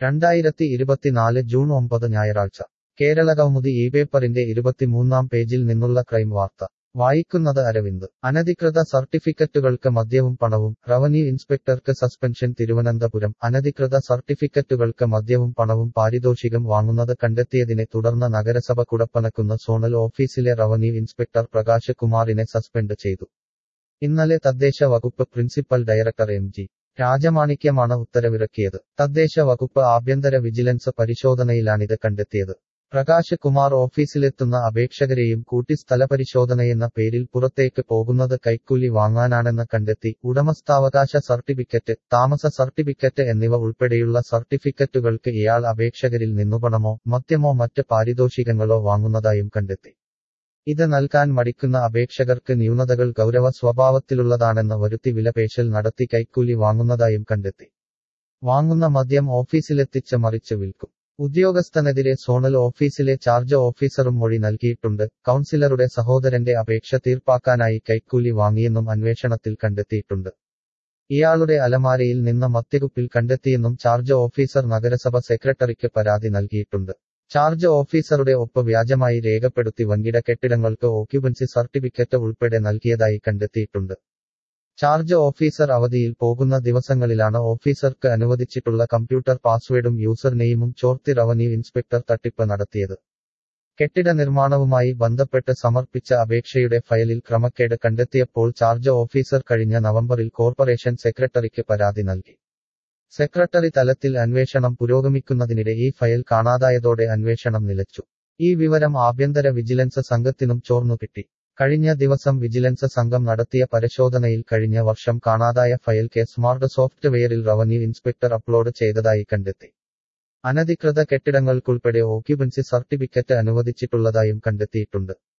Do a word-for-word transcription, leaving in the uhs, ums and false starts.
രണ്ടായിരത്തി ഇരുപത്തിനാല് ജൂൺ ഒമ്പത് ഞായറാഴ്ച കേരളകൗമുദി ഈ പേപ്പറിന്റെ ഇരുപത്തിമൂന്നാം പേജിൽ നിന്നുള്ള ക്രൈം വാർത്ത വായിക്കുന്നത് അരവിന്ദ് അനധികൃത സർട്ടിഫിക്കറ്റുകൾക്ക് മദ്യവും പണവും റവന്യൂ ഇൻസ്പെക്ടർക്ക് സസ്പെൻഷൻ തിരുവനന്തപുരം അനധികൃത സർട്ടിഫിക്കറ്റുകൾക്ക് മദ്യവും പണവും പാരിതോഷികം വാങ്ങുന്നത് കണ്ടെത്തിയതിനെ തുടർന്ന് നഗരസഭ കുടപ്പനക്കുന്ന് സോണൽ ഓഫീസിലെ റവന്യൂ ഇൻസ്പെക്ടർ പ്രകാശ് കുമാറിനെ സസ്പെൻഡ് ചെയ്തു. ഇന്നലെ തദ്ദേശ വകുപ്പ് പ്രിൻസിപ്പൽ ഡയറക്ടർ എം ജി രാജമാണിക്യമാണ് ഉത്തരവിറക്കിയത്. തദ്ദേശ വകുപ്പ് ആഭ്യന്തര വിജിലൻസ് പരിശോധനയിലാണിത് കണ്ടെത്തിയത്. പ്രകാശ് കുമാർ ഓഫീസിലെത്തുന്ന അപേക്ഷകരെയും കൂട്ടി സ്ഥലപരിശോധനയെന്ന പേരിൽ പുറത്തേക്ക് പോകുന്നത് കൈക്കൂലി വാങ്ങാനാണെന്ന് കണ്ടെത്തി. ഉടമസ്ഥാവകാശ സർട്ടിഫിക്കറ്റ്, താമസ സർട്ടിഫിക്കറ്റ് എന്നിവ ഉൾപ്പെടെയുള്ള സർട്ടിഫിക്കറ്റുകൾക്ക് ഇയാൾ അപേക്ഷകരിൽ നിന്നു പണമോ മദ്യമോ മറ്റ് പാരിതോഷികങ്ങളോ വാങ്ങുന്നതായും കണ്ടെത്തി. ഇത് നൽകാൻ മടിക്കുന്ന അപേക്ഷകർക്ക് ന്യൂനതകൾ ഗൗരവ സ്വഭാവത്തിലുള്ളതാണെന്ന് വരുത്തി വിലപേശൽ നടത്തി കൈക്കൂലി വാങ്ങുന്നതായും കണ്ടെത്തി. വാങ്ങുന്ന മദ്യം ഓഫീസിലെത്തിച്ച് മറിച്ച് വിൽക്കും. ഉദ്യോഗസ്ഥനെതിരെ സോണൽ ഓഫീസിലെ ചാർജ് ഓഫീസറും മൊഴി നൽകിയിട്ടുണ്ട്. കൗൺസിലറുടെ സഹോദരന്റെ അപേക്ഷ തീർപ്പാക്കാനായി കൈക്കൂലി വാങ്ങിയെന്നും അന്വേഷണത്തിൽ കണ്ടെത്തിയിട്ടുണ്ട്. ഇയാളുടെ അലമാരയിൽ നിന്ന് മദ്യക്കുപ്പിൽ കണ്ടെത്തിയെന്നും ചാർജ് ഓഫീസർ നഗരസഭ സെക്രട്ടറിക്ക് പരാതി നൽകിയിട്ടുണ്ട്. ചാർജ് ഓഫീസറുടെ ഒപ്പ് വ്യാജമായി രേഖപ്പെടുത്തി വൻകിട കെട്ടിടങ്ങൾക്ക് ഓക്യുപൻസി സർട്ടിഫിക്കറ്റ് ഉൾപ്പെടെ നൽകിയതായി കണ്ടെത്തിയിട്ടുണ്ട്. ചാർജ് ഓഫീസർ അവധിയിൽ പോകുന്ന ദിവസങ്ങളിലാണ് ഓഫീസർക്ക് അനുവദിച്ചിട്ടുള്ള കമ്പ്യൂട്ടർ പാസ്വേഡും യൂസർ നെയിമും ചോർത്തി റവന്യൂ ഇൻസ്പെക്ടർ തട്ടിപ്പ് നടത്തിയത്. കെട്ടിട നിർമ്മാണവുമായി ബന്ധപ്പെട്ട് സമർപ്പിച്ച അപേക്ഷയുടെ ഫയലിൽ ക്രമക്കേട് കണ്ടെത്തിയപ്പോൾ ചാർജ് ഓഫീസർ കഴിഞ്ഞ നവംബറിൽ കോർപ്പറേഷൻ സെക്രട്ടറിക്ക് പരാതി നൽകി. സെക്രട്ടറി തലത്തിൽ അന്വേഷണം പുരോഗമിക്കുന്നതിനിടെ ഈ ഫയൽ കാണാതായതോടെ അന്വേഷണം നിലച്ചു. ഈ വിവരം ആഭ്യന്തര വിജിലൻസ് സംഘത്തിനും ചോർന്നുകിട്ടി. കഴിഞ്ഞ ദിവസം വിജിലൻസ് സംഘം നടത്തിയ പരിശോധനയിൽ കഴിഞ്ഞ വർഷം കാണാതായ ഫയൽ കെ സ്മാർട്ട് സോഫ്റ്റ്വെയറിൽ റവന്യൂ ഇൻസ്പെക്ടർ അപ്ലോഡ് ചെയ്തതായി കണ്ടെത്തി. അനധികൃത കെട്ടിടങ്ങൾക്കുൾപ്പെടെ ഓക്യുപൻസി സർട്ടിഫിക്കറ്റ് അനുവദിച്ചിട്ടുള്ളതായും കണ്ടെത്തിയിട്ടുണ്ട്.